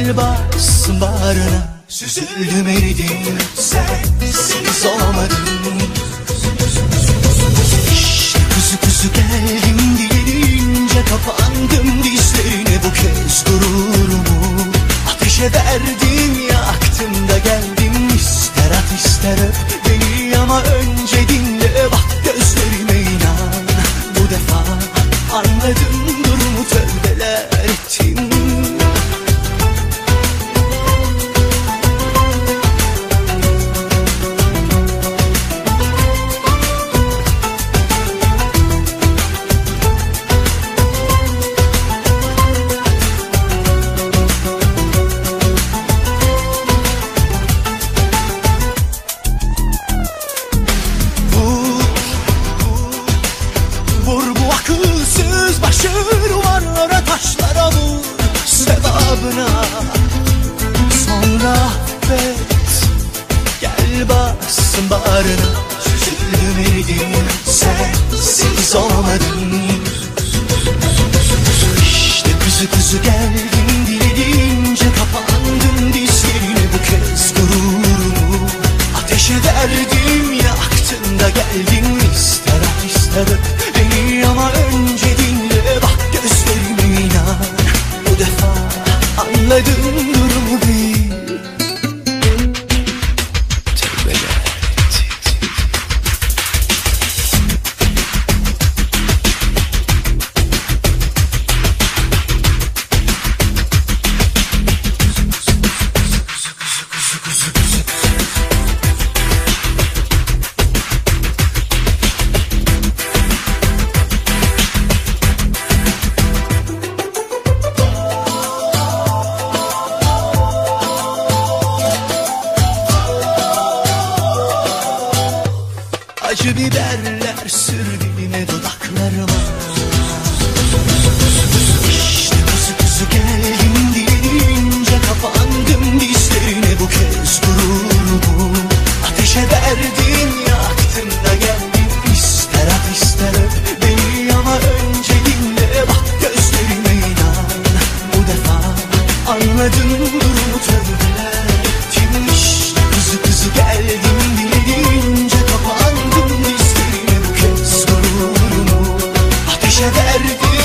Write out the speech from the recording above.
Gel bas bağrına, süzüldüm eridim, sensiz olamadım. İşte kuzu kuzu geldim diyelince kapandım dizlerine, bu kez gururumu ateşe verdim, yaktım da geldim. İster at ister öp beni ama önce dinle, bak gözlerime inan. Bu defa anladım durumu, tövbeler ettim. Başı duvarlara, taşlara vur sevabına, sonra affet. Gel bas bağrına, süzüldüm eridim, sensiz olamadım. İşte kuzu kuzu geldim dilediğince kapandım dizlerine, bu kez gururumu ateşe verdim, yaktım da geldim. İster at ister öp beni ama önce dinle, bak gözlerime inan. Bu defa anladım durumu bil. Tövbeler ettim. Acı biberler sür dilime, dudaklarıma. İşte kuzu kuzu geldim dileyince kapandım dizlerine, bu kez gururumu ateşe verdim, yaktım da geldim. İster at ister öp beni ama önce dinle, bak gözlerime inan. Bu defa anladım durumu, tövbeler ettim. İşte kuzu kuzu geldim dileyince kapandım dizlerine, bu kez gururumu ateşe verdim.